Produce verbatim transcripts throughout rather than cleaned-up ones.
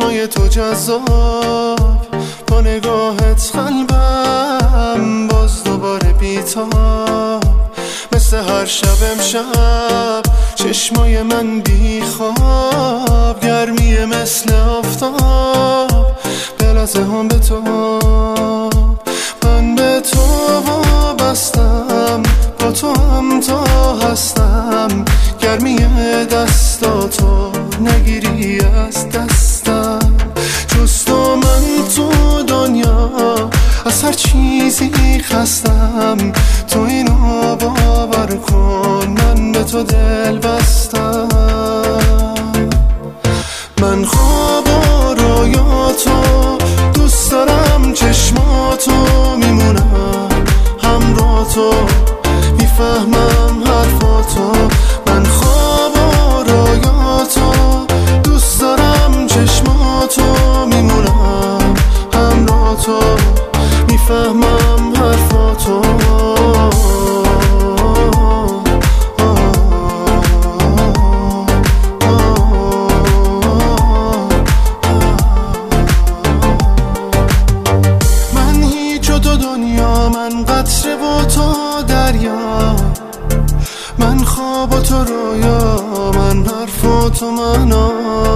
چشمای تو جذاب، با نگاهت قلبم باز دوباره بیتاب. مثل هر شب امشب چشمای من بی خواب، گرمی مثل آفتاب به لحظه هم به تو. من به تو وابستم، با تو هم تا هستم. گرمی دستاتو نگیری از دستم، جز تو من تو دنیا از هر چیزی خستم. تو اینو باور کن، من به تو دل بستم. من خواب و رویاتو دوست دارم، چشماتو میمونم همراه تو، میفهمم حرفاتو. من خواب و رویاتو دوست دارم، چشماتو میمونم همراه تو، میفهمم حرفاتو. من هیچ و تو دنیا، من قطره و تو دریا. من خواب و تو رویا، من حرف و تو معنا.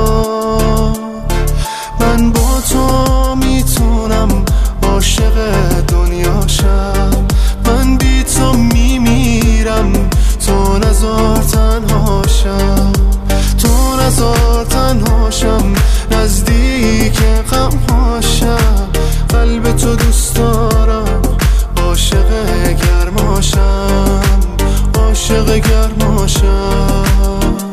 من با تو میتونم عاشق دنیا شم. من بی تو میمیرم، تو نذار تنها شم. تو نذار تنها شم، نزدیک غم هاشم. قلب تو دوست دارم، عاشق گرماشم، عاشق گرماشم.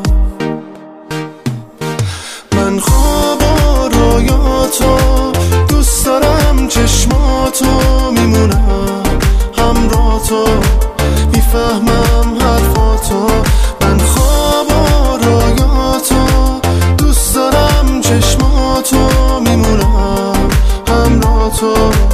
من خواب و رویاتو دوست دارم، چشماتو میمونم همراه تو، میفهمم حرفاتو. من خواب و رویاتو دوست دارم، چشماتو میمونم همراه تو.